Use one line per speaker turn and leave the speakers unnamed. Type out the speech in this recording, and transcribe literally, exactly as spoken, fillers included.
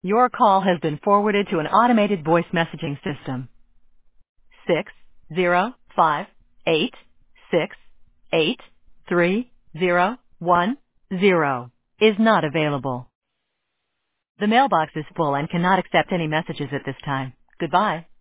Your call has been forwarded to an automated voice messaging system. Six zero five eight six eight three zero one zero is not available. The mailbox is full and cannot accept any messages at this time. Goodbye.